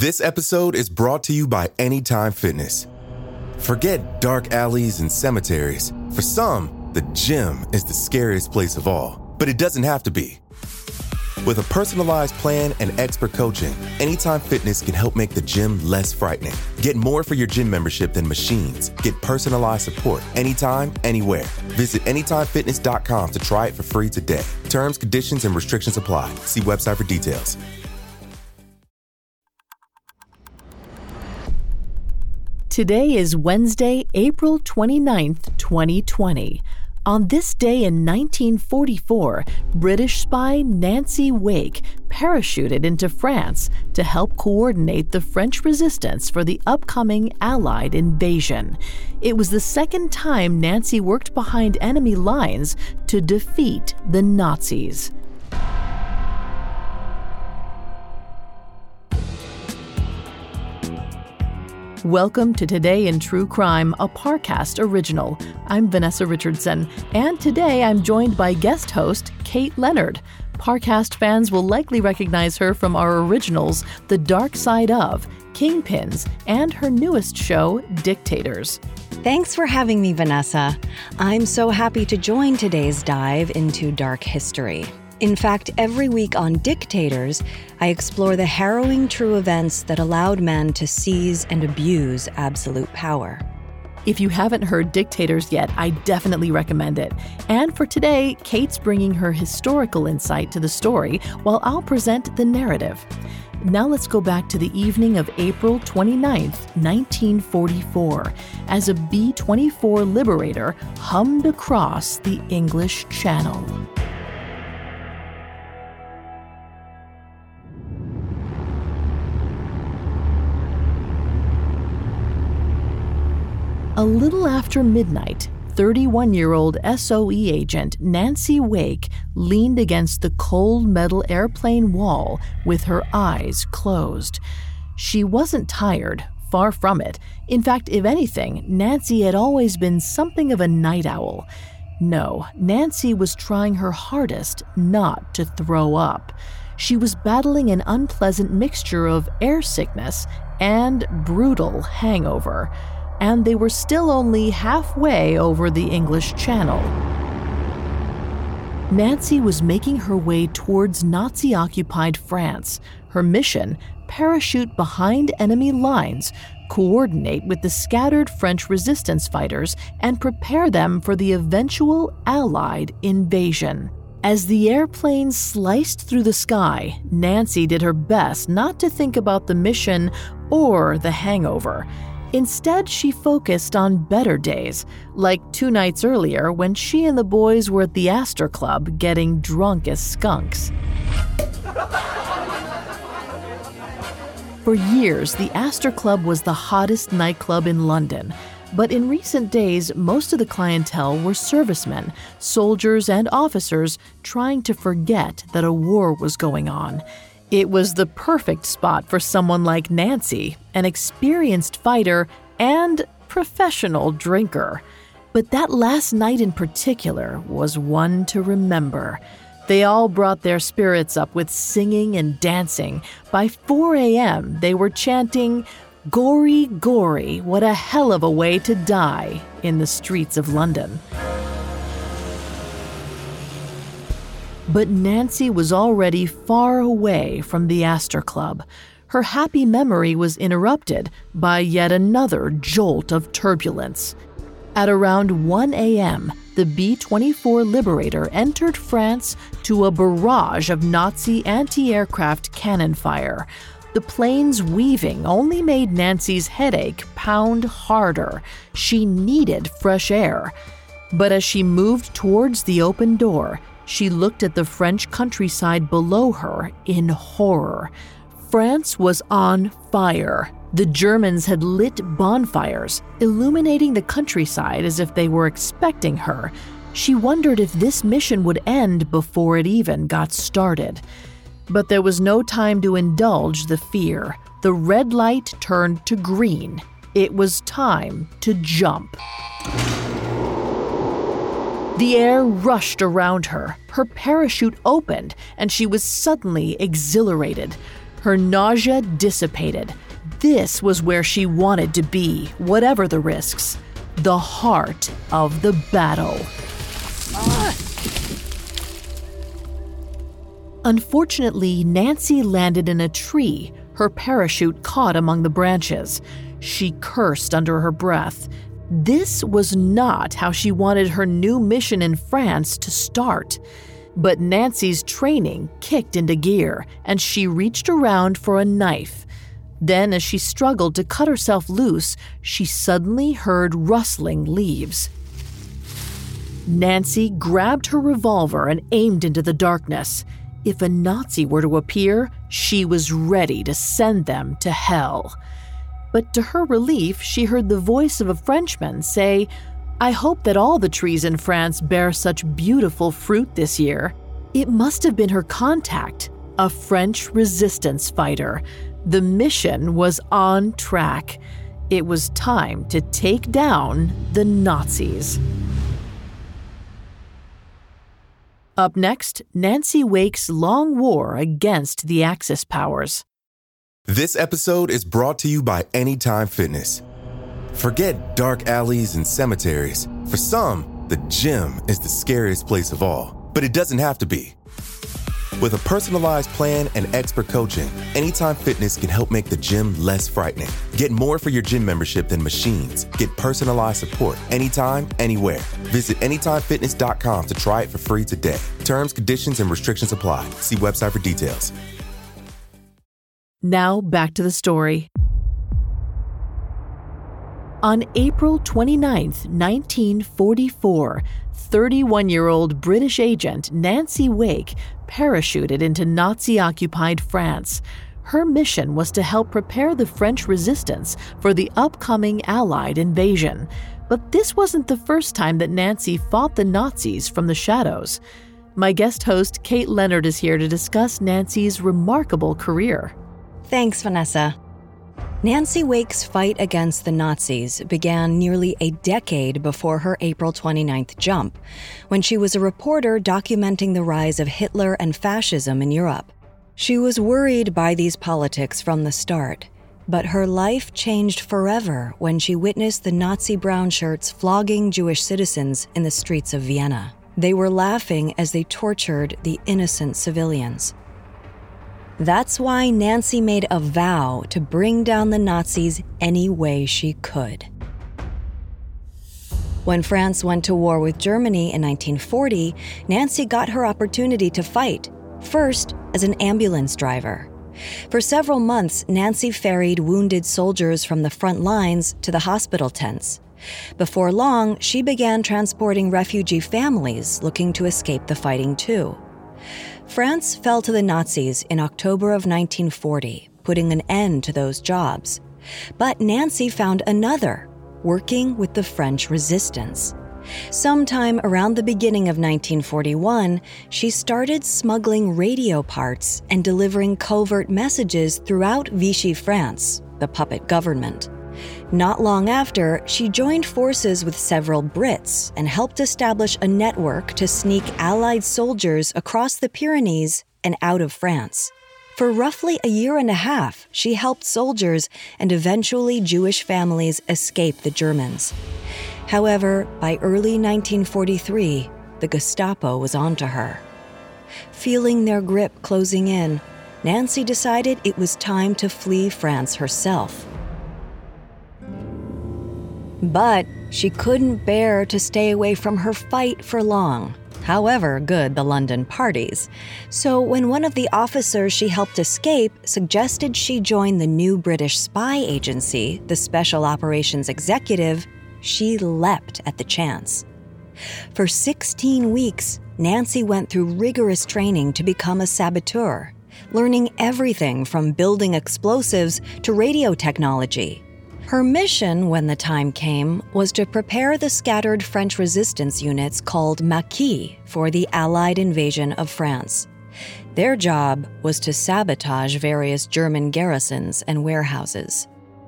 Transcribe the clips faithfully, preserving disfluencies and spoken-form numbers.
This episode is brought to you by Anytime Fitness. Forget dark alleys and cemeteries. For some, the gym is the scariest place of all, but it doesn't have to be. With a personalized plan and expert coaching, Anytime Fitness can help make the gym less frightening. Get more for your gym membership than machines. Get personalized support anytime, anywhere. Visit anytime fitness dot com to try it for free today. Terms, conditions, and restrictions apply. See website for details. Today is Wednesday, April twenty-ninth, twenty twenty. On this day in nineteen forty-four, British spy Nancy Wake parachuted into France to help coordinate the French resistance for the upcoming Allied invasion. It was the second time Nancy worked behind enemy lines to defeat the Nazis. Welcome to Today in True Crime, a Parcast original. I'm Vanessa Richardson, and today I'm joined by guest host Kate Leonard. Parcast fans will likely recognize her from our originals, The Dark Side of, Kingpins, and her newest show, Dictators. Thanks for having me, Vanessa. I'm so happy to join today's dive into dark history. In fact, every week on Dictators, I explore the harrowing true events that allowed men to seize and abuse absolute power. If you haven't heard Dictators yet, I definitely recommend it. And for today, Kate's bringing her historical insight to the story, while I'll present the narrative. Now let's go back to the evening of April twenty-ninth, nineteen forty-four, as a B twenty-four Liberator hummed across the English Channel. A little after midnight, thirty-one-year-old S O E agent Nancy Wake leaned against the cold metal airplane wall with her eyes closed. She wasn't tired, far from it. In fact, if anything, Nancy had always been something of a night owl. No, Nancy was trying her hardest not to throw up. She was battling an unpleasant mixture of air sickness and brutal hangover. And they were still only halfway over the English Channel. Nancy was making her way towards Nazi-occupied France. Her mission: parachute behind enemy lines, coordinate with the scattered French resistance fighters, and prepare them for the eventual Allied invasion. As the airplane sliced through the sky, Nancy did her best not to think about the mission or the hangover. Instead, she focused on better days, like two nights earlier when she and the boys were at the Astor Club getting drunk as skunks. For years, the Astor Club was the hottest nightclub in London. But in recent days, most of the clientele were servicemen, soldiers, and officers trying to forget that a war was going on. It was the perfect spot for someone like Nancy, an experienced fighter and professional drinker. But that last night in particular was one to remember. They all brought their spirits up with singing and dancing. By four a.m., they were chanting, "Gory, gory, what a hell of a way to die," in the streets of London. But Nancy was already far away from the Astor Club. Her happy memory was interrupted by yet another jolt of turbulence. At around one a.m., the B twenty-four Liberator entered France to a barrage of Nazi anti-aircraft cannon fire. The planes weaving only made Nancy's headache pound harder. She needed fresh air. But as she moved towards the open door, she looked at the French countryside below her in horror. France was on fire. The Germans had lit bonfires, illuminating the countryside as if they were expecting her. She wondered if this mission would end before it even got started. But there was no time to indulge the fear. The red light turned to green. It was time to jump. The air rushed around her. Her parachute opened, and she was suddenly exhilarated. Her nausea dissipated. This was where she wanted to be, whatever the risks. The heart of the battle. Ah! Unfortunately, Nancy landed in a tree. Her parachute caught among the branches. She cursed under her breath. This was not how she wanted her new mission in France to start. But Nancy's training kicked into gear, and she reached around for a knife. Then, as she struggled to cut herself loose, she suddenly heard rustling leaves. Nancy grabbed her revolver and aimed into the darkness. If a Nazi were to appear, she was ready to send them to hell. But to her relief, she heard the voice of a Frenchman say, "I hope that all the trees in France bear such beautiful fruit this year." It must have been her contact, a French resistance fighter. The mission was on track. It was time to take down the Nazis. Up next, Nancy Wake's long war against the Axis powers. This episode is brought to you by Anytime Fitness. Forget dark alleys and cemeteries. For some, the gym is the scariest place of all, but it doesn't have to be. With a personalized plan and expert coaching, Anytime Fitness can help make the gym less frightening. Get more for your gym membership than machines. Get personalized support anytime, anywhere. Visit anytime fitness dot com to try it for free today. Terms, conditions, and restrictions apply. See website for details. Now back to the story. On April twenty-ninth, nineteen forty-four, thirty-one-year-old British agent Nancy Wake parachuted into Nazi-occupied France. Her mission was to help prepare the French resistance for the upcoming Allied invasion. But this wasn't the first time that Nancy fought the Nazis from the shadows. My guest host, Kate Leonard, is here to discuss Nancy's remarkable career. Thanks, Vanessa. Nancy Wake's fight against the Nazis began nearly a decade before her April twenty-ninth jump, when she was a reporter documenting the rise of Hitler and fascism in Europe. She was worried by these politics from the start, but her life changed forever when she witnessed the Nazi brown shirts flogging Jewish citizens in the streets of Vienna. They were laughing as they tortured the innocent civilians. That's why Nancy made a vow to bring down the Nazis any way she could. When France went to war with Germany in nineteen forty, Nancy got her opportunity to fight, first as an ambulance driver. For several months, Nancy ferried wounded soldiers from the front lines to the hospital tents. Before long, she began transporting refugee families looking to escape the fighting too. France fell to the Nazis in October of nineteen forty, putting an end to those jobs. But Nancy found another, working with the French resistance. Sometime around the beginning of nineteen forty-one, she started smuggling radio parts and delivering covert messages throughout Vichy France, the puppet government. Not long after, she joined forces with several Brits and helped establish a network to sneak Allied soldiers across the Pyrenees and out of France. For roughly a year and a half, she helped soldiers and eventually Jewish families escape the Germans. However, by early nineteen forty-three, the Gestapo was onto her. Feeling their grip closing in, Nancy decided it was time to flee France herself. But she couldn't bear to stay away from her fight for long, however good the London parties. So when one of the officers she helped escape suggested she join the new British spy agency, the Special Operations Executive, she leapt at the chance. For sixteen weeks, Nancy went through rigorous training to become a saboteur, learning everything from building explosives to radio technology. Her mission, when the time came, was to prepare the scattered French resistance units called Maquis for the Allied invasion of France. Their job was to sabotage various German garrisons and warehouses.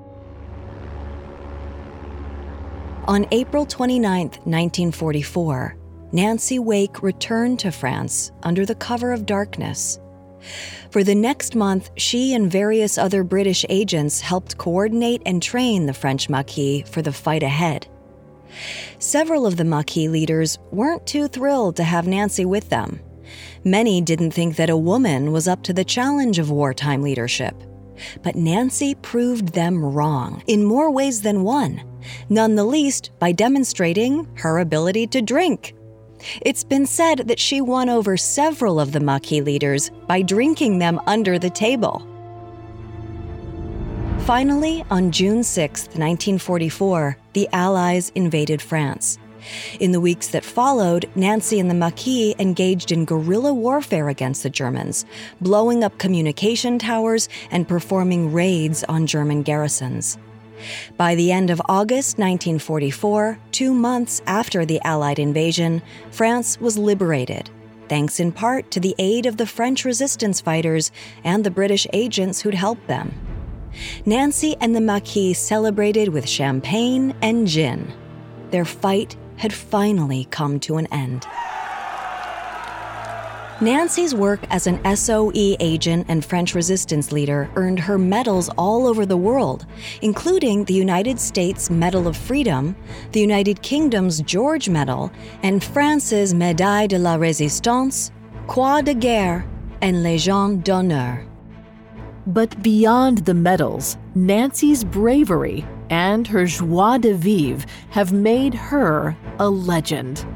On April twenty-ninth, nineteen forty-four, Nancy Wake returned to France under the cover of darkness. For the next month, she and various other British agents helped coordinate and train the French Maquis for the fight ahead. Several of the Maquis leaders weren't too thrilled to have Nancy with them. Many didn't think that a woman was up to the challenge of wartime leadership. But Nancy proved them wrong in more ways than one, none the least by demonstrating her ability to drink. It's been said that she won over several of the Maquis leaders by drinking them under the table. Finally, on June sixth, nineteen forty-four, the Allies invaded France. In the weeks that followed, Nancy and the Maquis engaged in guerrilla warfare against the Germans, blowing up communication towers and performing raids on German garrisons. By the end of August nineteen forty-four, two months after the Allied invasion, France was liberated, thanks in part to the aid of the French resistance fighters and the British agents who'd helped them. Nancy and the Maquis celebrated with champagne and gin. Their fight had finally come to an end. Nancy's work as an S O E agent and French resistance leader earned her medals all over the world, including the United States Medal of Freedom, the United Kingdom's George Medal, and France's Médaille de la Résistance, Croix de Guerre, and Légion d'honneur. But beyond the medals, Nancy's bravery and her joie de vivre have made her a legend.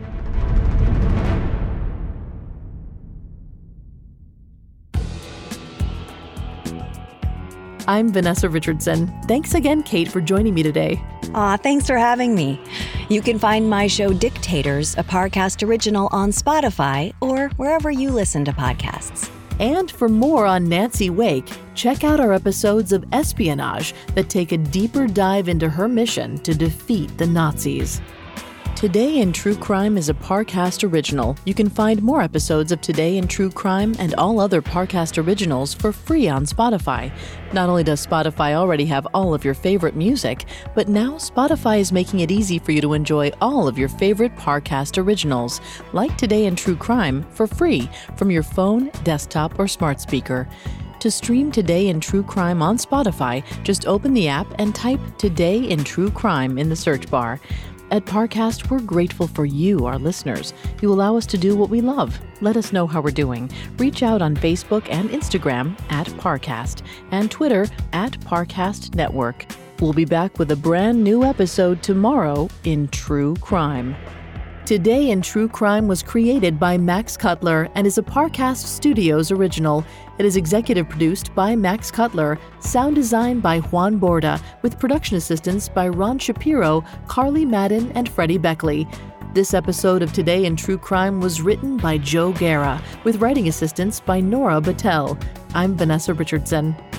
I'm Vanessa Richardson. Thanks again, Kate, for joining me today. Aw, thanks for having me. You can find my show Dictators, a Parcast original, on Spotify or wherever you listen to podcasts. And for more on Nancy Wake, check out our episodes of Espionage that take a deeper dive into her mission to defeat the Nazis. Today in True Crime is a Parcast original. You can find more episodes of Today in True Crime and all other Parcast originals for free on Spotify. Not only does Spotify already have all of your favorite music, but now Spotify is making it easy for you to enjoy all of your favorite Parcast originals, like Today in True Crime, for free from your phone, desktop, or smart speaker. To stream Today in True Crime on Spotify, just open the app and type Today in True Crime in the search bar. At Parcast, we're grateful for you, our listeners. You allow us to do what we love. Let us know how we're doing. Reach out on Facebook and Instagram at Parcast and Twitter at Parcast Network. We'll be back with a brand new episode tomorrow in True Crime. Today in True Crime was created by Max Cutler and is a Parcast Studios original. It is executive produced by Max Cutler, sound design by Juan Borda, with production assistance by Ron Shapiro, Carly Madden, and Freddie Beckley. This episode of Today in True Crime was written by Joe Guerra, with writing assistance by Nora Battelle. I'm Vanessa Richardson.